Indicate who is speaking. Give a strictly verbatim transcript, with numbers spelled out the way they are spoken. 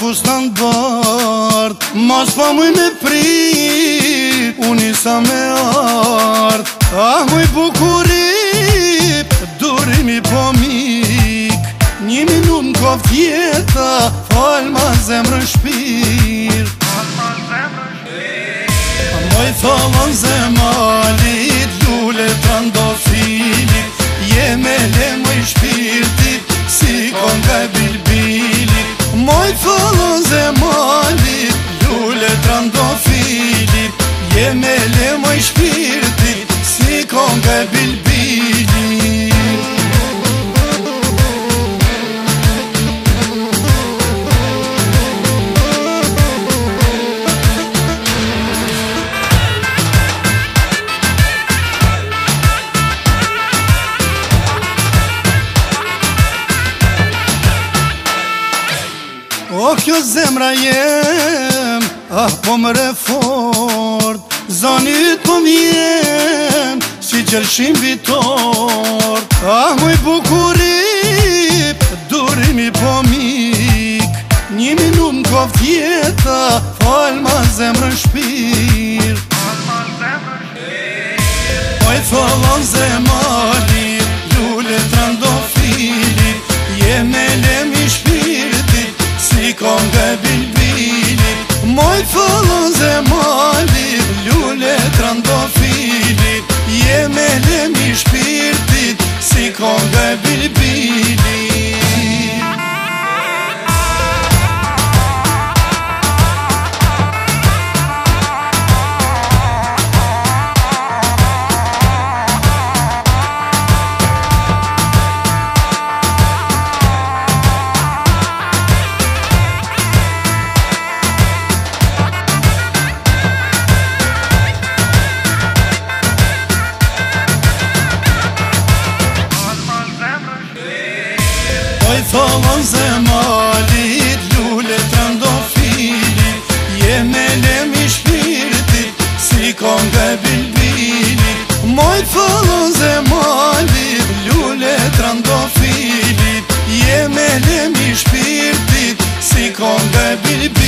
Speaker 1: fustan bard, mas pa muj me prit, unë isa me art. Ah, muj bukurit, durimi po mik, një minut n'ko vjeta, fal ma zemrën shpir. Moj tholon zemalit, lule trandofilit, je me le moj shpirtit, si konga e bilbilit. Moj tholon zemalit, lule trandofilit, je me le moj shpirtit, si konga e bilbilit. O kjo zemra jem, ah po më re fort, zanit po m'jem, si qelshim vitor. Ah muj bukurit, durimi po mik, një minut n'ko vjeta, fal ma zemrën shpir. Moj tholon zemalit, lule trandofilit, je me lemi shpirtit, si konga e bilbilit. Moj tholon zemalit, lule trandofilit, je me lemi shpirtit, si konga e bilbilit. Moj tholon zemalit, lule trandofilit, je me lemi shpirtit, si konga e bilbilit. Moj tholon zemalit, lule trandofilit, je me lemi shpirtit, si konga e bilbilit.